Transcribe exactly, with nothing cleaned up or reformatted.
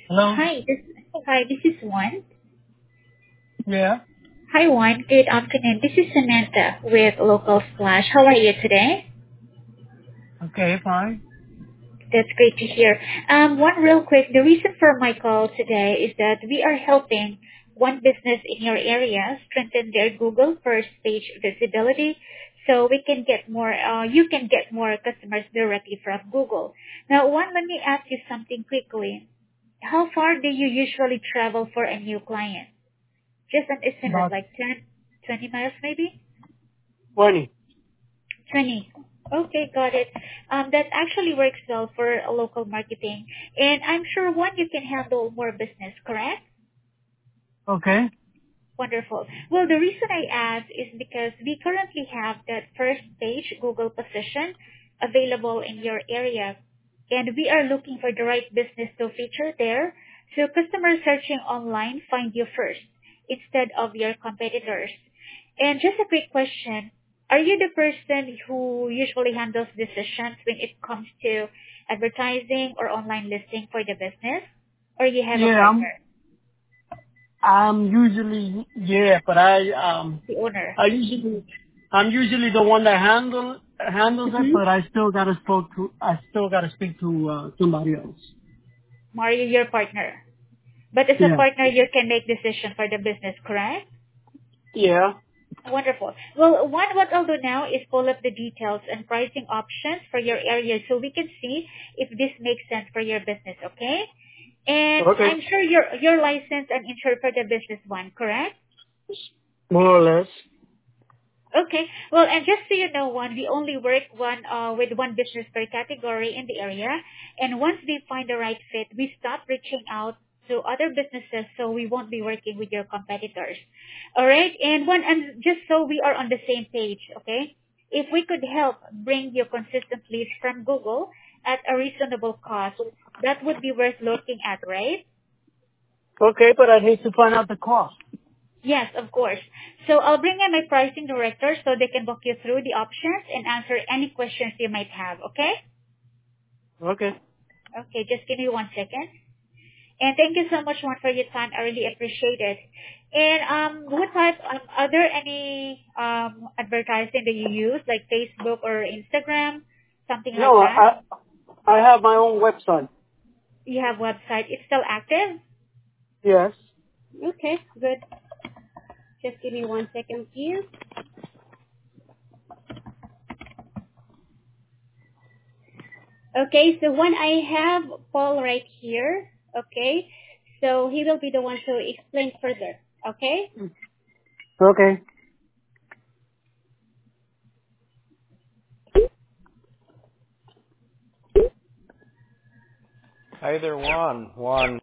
Hello? Hi, this hi, this is Juan. Yeah. Hi, Juan. Good afternoon. This is Samantha with Local Splash. How are you today? Okay, fine. That's great to hear. Um, one real quick. The reason for my call today is that we are helping one business in your area strengthen their Google first page visibility, so we can get more. Uh, you can get more customers directly from Google. Now, Juan, let me ask you something quickly. How far do you usually travel for a new client? Just an estimate, About like ten, twenty miles maybe? twenty. twenty. Okay, got it. Um, that actually works well for a local marketing. And I'm sure one, you can handle more business, correct? Okay. Wonderful. Well, the reason I ask is because we currently have that first page Google position available in your area. And we are looking for the right business to feature there. So customers searching online find you first instead of your competitors. And just a quick question. Are you the person who usually handles decisions when it comes to advertising or online listing for the business? Or you have a Yeah, I'm partner, I'm usually yeah, but I um the owner? I usually I'm usually the one that handle handles it, but I still gotta spoke to I still gotta speak to uh, somebody else. Mario, your partner. But as a Yeah. partner, you can make decision for the business, correct? Yeah. Wonderful. Well, one, what I'll do now is pull up the details and pricing options for your area so we can see if this makes sense for your business, okay? And Okay. I'm sure you're, you're licensed and insured for the business one, correct? More or less. Okay. Well, and just so you know, one, we only work one uh, with one business per category in the area, and once we find the right fit, we stop reaching out to other businesses, so we won't be working with your competitors. All right. And one, and just so we are on the same page, okay? If we could help bring you consistent leads from Google at a reasonable cost, that would be worth looking at, right? Okay, but I need to find out the cost. Yes, of course. So I'll bring in my pricing director so they can walk you through the options and answer any questions you might have, okay? Okay. Okay, just give me one second. And thank you so much, Juan, for your time. I really appreciate it. And um, what type, um, are there any um, advertising that you use, like Facebook or Instagram, something like No, that? I I have my own website. You have website. It's still active? Yes. Okay, good. Just give me one second, please. Okay, so when I have Paul right here, okay, so he will be the one to explain further, okay? Okay. Hi there, Juan. Juan